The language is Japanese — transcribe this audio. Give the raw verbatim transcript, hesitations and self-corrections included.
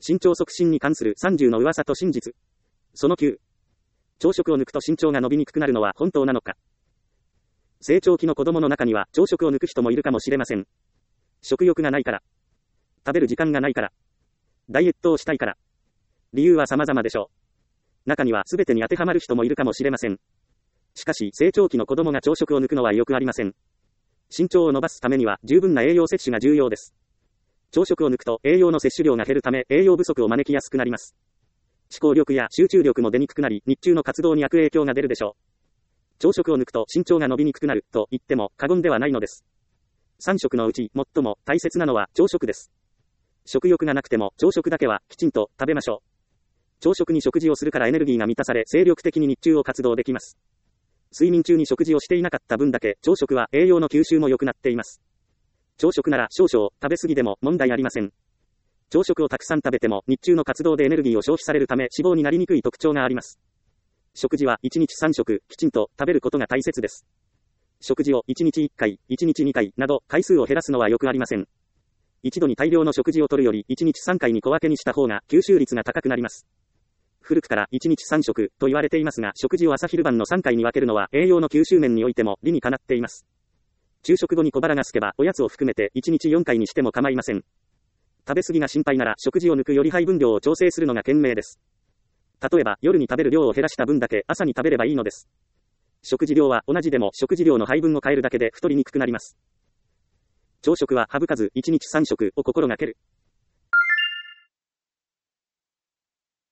身長促進に関するさんじゅうの噂と真実。そのきゅう。朝食を抜くと身長が伸びにくくなるのは本当なのか。成長期の子供の中には朝食を抜く人もいるかもしれません。食欲がないから。食べる時間がないから。ダイエットをしたいから。理由は様々でしょう。中には全てに当てはまる人もいるかもしれません。しかし成長期の子供が朝食を抜くのはよくありません。身長を伸ばすためには十分な栄養摂取が重要です。朝食を抜くと栄養の摂取量が減るため栄養不足を招きやすくなります。思考力や集中力も出にくくなり日中の活動に悪影響が出るでしょう。朝食を抜くと身長が伸びにくくなると言っても過言ではないのです。さん食のうち最も大切なのは朝食です。食欲がなくても朝食だけはきちんと食べましょう。朝食に食事をするからエネルギーが満たされ精力的に日中を活動できます。睡眠中に食事をしていなかった分だけ朝食は栄養の吸収も良くなっています。朝食なら少々食べ過ぎでも問題ありません。朝食をたくさん食べても日中の活動でエネルギーを消費されるため脂肪になりにくい特徴があります。食事はいちにちさん食きちんと食べることが大切です。食事をいちにちいっかい、いちにちにかいなど回数を減らすのはよくありません。一度に大量の食事をとるよりいちにちさんかいに小分けにした方が吸収率が高くなります。古くからいちにちさん食と言われていますが食事を朝昼晩のさんかいに分けるのは栄養の吸収面においても理にかなっています。昼食後に小腹が空けばおやつを含めていちにちよんかいにしても構いません。食べ過ぎが心配なら食事を抜くより配分量を調整するのが賢明です。例えば夜に食べる量を減らした分だけ朝に食べればいいのです。食事量は同じでも食事量の配分を変えるだけで太りにくくなります。朝食は省かずいちにちさん食を心がける。